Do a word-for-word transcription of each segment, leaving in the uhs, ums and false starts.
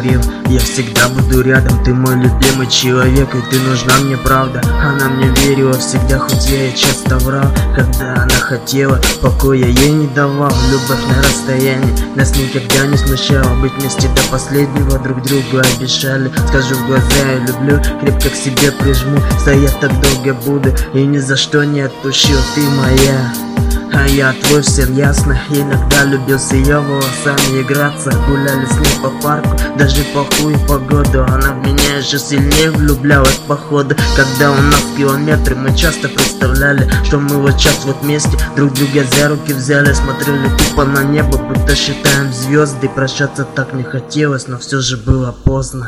говорил, я всегда буду рядом. Ты мой любимый человек, и ты нужна мне, правда. Она мне верила всегда, хоть я ей часто врал. Когда она хотела, покоя ей не давал. Любовь на расстоянии нас никогда не смущала. Быть вместе до последнего друг другу обещали. Скажу в глаза, я люблю, крепко к себе прижму. Стоять так долго буду и ни за что не отпущу. Ты моя, а я твой, всем ясно. Иногда любил с ее волосами играться. Гуляли с ней по парку, даже в плохую погоду. Она в меня еще сильнее влюблялась походу. Когда у нас километры, мы часто представляли, что мы вот сейчас вот вместе друг друга за руки взяли. Смотрели тупо на небо, будто считаем звезды. Прощаться так не хотелось, но все же было поздно.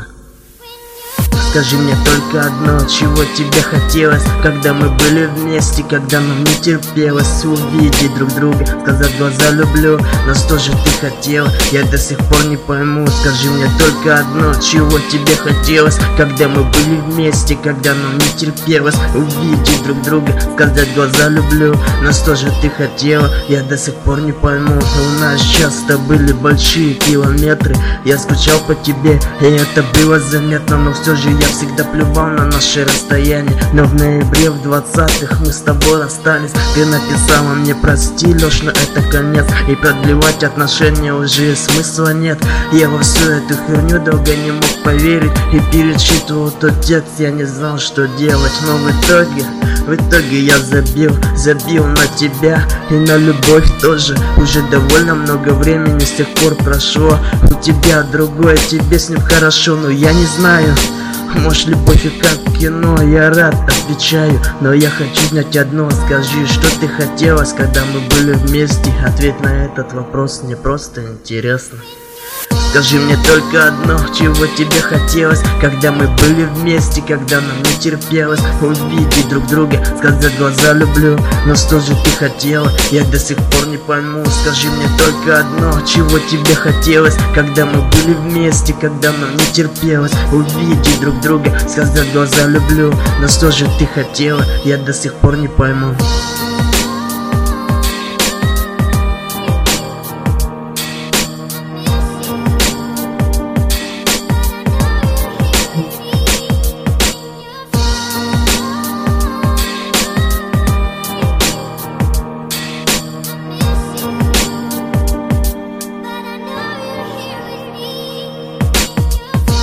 Скажи мне только одно, чего тебе хотелось, когда мы были вместе, когда нам не терпелось увидеть друг друга, сказать в глаза люблю, но что же ты хотела, я до сих пор не пойму. Скажи мне только одно, чего тебе хотелось, когда мы были вместе, когда нам не терпелось увидеть друг друга, сказать в глаза люблю, но что же ты хотела, я до сих пор не пойму. У нас часто были большие километры, я скучал по тебе, и это было заметно, но все же я всегда плевал на наше расстояние. Но в ноябре в двадцатых мы с тобой расстались. Ты написала мне прости, Лёш, но это конец, и продлевать отношения уже смысла нет. Я во всю эту херню долго не мог поверить и перечитывал тот текст, я не знал, что делать. Но в итоге, в итоге я забил, забил на тебя и на любовь тоже. Уже довольно много времени с тех пор прошло. У тебя другое, тебе с ним хорошо, но я не знаю. Может, любовь и как кино, я рад, отвечаю, но я хочу знать одно. Скажи, что ты хотелось, когда мы были вместе? Ответь на этот вопрос, мне просто интересно. Скажи мне только одно, чего тебе хотелось, когда мы были вместе, когда нам не терпелось увидеть друг друга, сказать в глаза люблю, но что же ты хотела, я до сих пор не пойму. Скажи мне только одно, чего тебе хотелось, когда мы были вместе, когда нам не терпелось увидеть друг друга, сказать в глаза люблю, но что же ты хотела, я до сих пор не пойму.